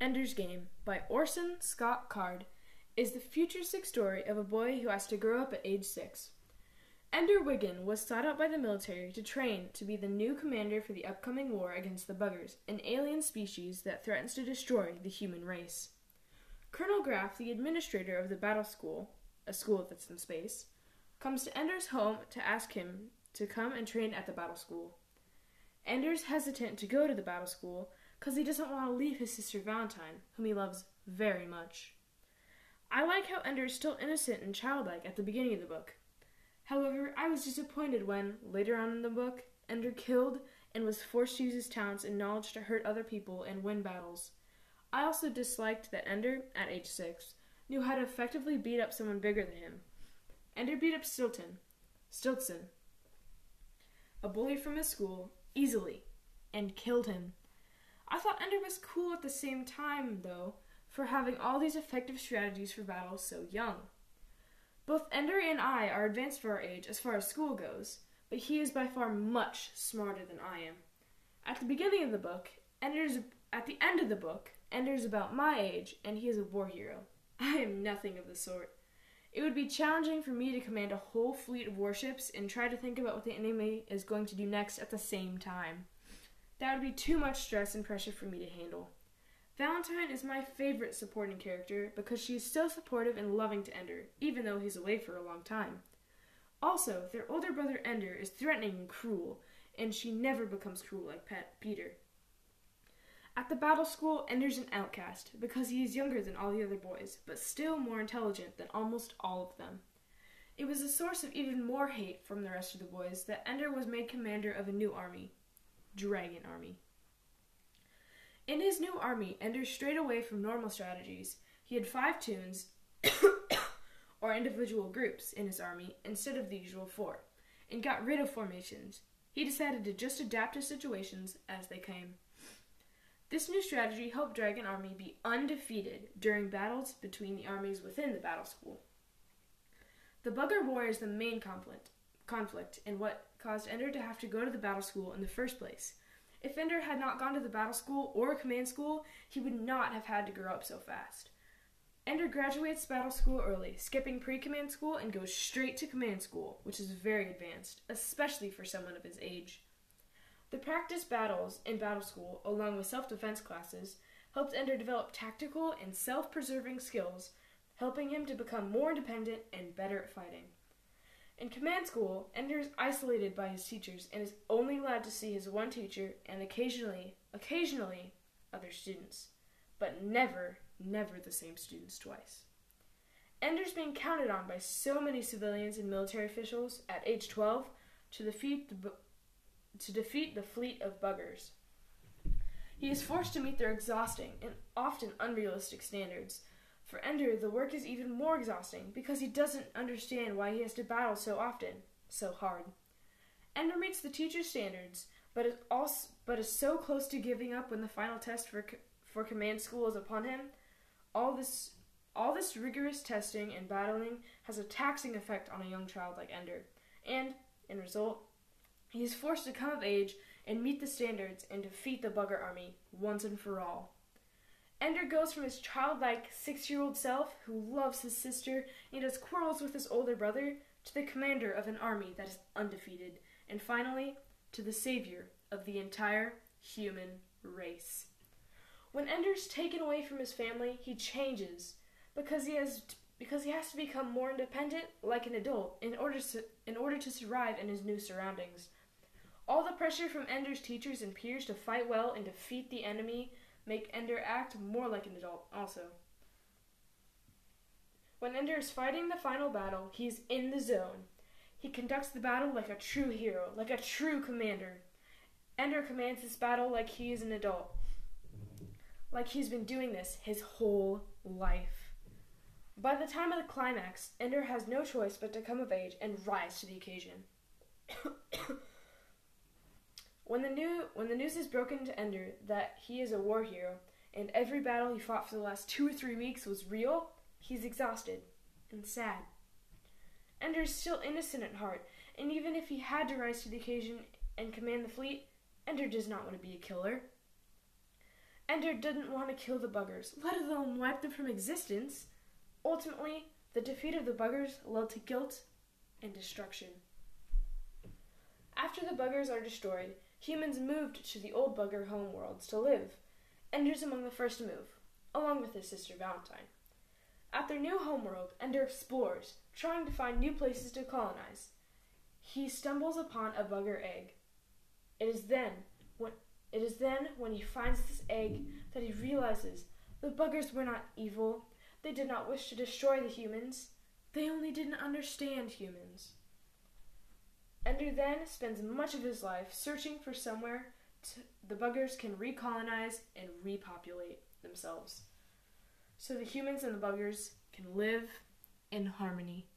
Ender's Game by Orson Scott Card is the futuristic story of a boy who has to grow up at age 6. Ender Wiggin was sought out by the military to train to be the new commander for the upcoming war against the Buggers, an alien species that threatens to destroy the human race. Colonel Graff, the administrator of the battle school, a school that's in space, comes to Ender's home to ask him to come and train at the battle school. Ender's hesitant to go to the battle school because he doesn't want to leave his sister Valentine, whom he loves very much. I like how Ender is still innocent and childlike at the beginning of the book. However, I was disappointed when, later on in the book, Ender killed and was forced to use his talents and knowledge to hurt other people and win battles. I also disliked that Ender, at age 6, knew how to effectively beat up someone bigger than him. Ender beat up Stiltson, a bully from his school, easily, and killed him. I thought Ender was cool at the same time, though, for having all these effective strategies for battles so young. Both Ender and I are advanced for our age as far as school goes, but he is by far much smarter than I am. At the beginning of the book, at the end of the book, Ender's about my age, and he is a war hero. I am nothing of the sort. It would be challenging for me to command a whole fleet of warships and try to think about what the enemy is going to do next at the same time. That would be too much stress and pressure for me to handle. Valentine is my favorite supporting character because she is so supportive and loving to Ender, even though he's away for a long time. Also, their older brother Ender is threatening and cruel, and she never becomes cruel like Peter. At the battle school, Ender's an outcast because he is younger than all the other boys, but still more intelligent than almost all of them. It was a source of even more hate from the rest of the boys that Ender was made commander of a new army, Dragon Army. In his new army, Ender strayed away from normal strategies. He had 5 toons, or individual groups, in his army instead of the usual 4, and got rid of formations. He decided to just adapt to situations as they came. This new strategy helped Dragon Army be undefeated during battles between the armies within the battle school. The Bugger War is the main conflict and what caused Ender to have to go to the battle school in the first place. If Ender had not gone to the battle school or command school, he would not have had to grow up so fast. Ender graduates battle school early, skipping pre-command school and goes straight to command school, which is very advanced, especially for someone of his age. The practice battles in battle school, along with self-defense classes, helped Ender develop tactical and self-preserving skills, helping him to become more independent and better at fighting. In command school, Ender is isolated by his teachers and is only allowed to see his one teacher and occasionally other students, but never the same students twice. Ender's being counted on by so many civilians and military officials at age 12 to defeat the fleet of Buggers. He is forced to meet their exhausting and often unrealistic standards. For Ender, the work is even more exhausting because he doesn't understand why he has to battle so often, so hard. Ender meets the teacher's standards, but is so close to giving up when the final test for command school is upon him. All this rigorous testing and battling has a taxing effect on a young child like Ender, and, in result, he is forced to come of age and meet the standards and defeat the Bugger Army once and for all. Ender goes from his childlike 6-year-old self, who loves his sister and has quarrels with his older brother, to the commander of an army that is undefeated, and finally, to the savior of the entire human race. When Ender's taken away from his family, he changes, because he has to become more independent, like an adult, in order to survive in his new surroundings. All the pressure from Ender's teachers and peers to fight well and defeat the enemy make Ender act more like an adult also. When Ender is fighting the final battle, he is in the zone. He conducts the battle like a true hero, like a true commander. Ender commands this battle like he is an adult, like he's been doing this his whole life. By the time of the climax, Ender has no choice but to come of age and rise to the occasion. When the news is broken to Ender that he is a war hero, and every battle he fought for the last 2 or 3 weeks was real, he's exhausted and sad. Ender is still innocent at heart, and even if he had to rise to the occasion and command the fleet, Ender does not want to be a killer. Ender didn't want to kill the buggers, let alone wipe them from existence. Ultimately, the defeat of the buggers led to guilt and destruction. After the buggers are destroyed, humans moved to the old bugger homeworlds to live. Ender's among the first to move, along with his sister Valentine. At their new homeworld, Ender explores, trying to find new places to colonize. He stumbles upon a bugger egg. It is then when he finds this egg that he realizes the buggers were not evil. They did not wish to destroy the humans. They only didn't understand humans. Ender then spends much of his life searching for somewhere the buggers can recolonize and repopulate themselves, so the humans and the buggers can live in harmony.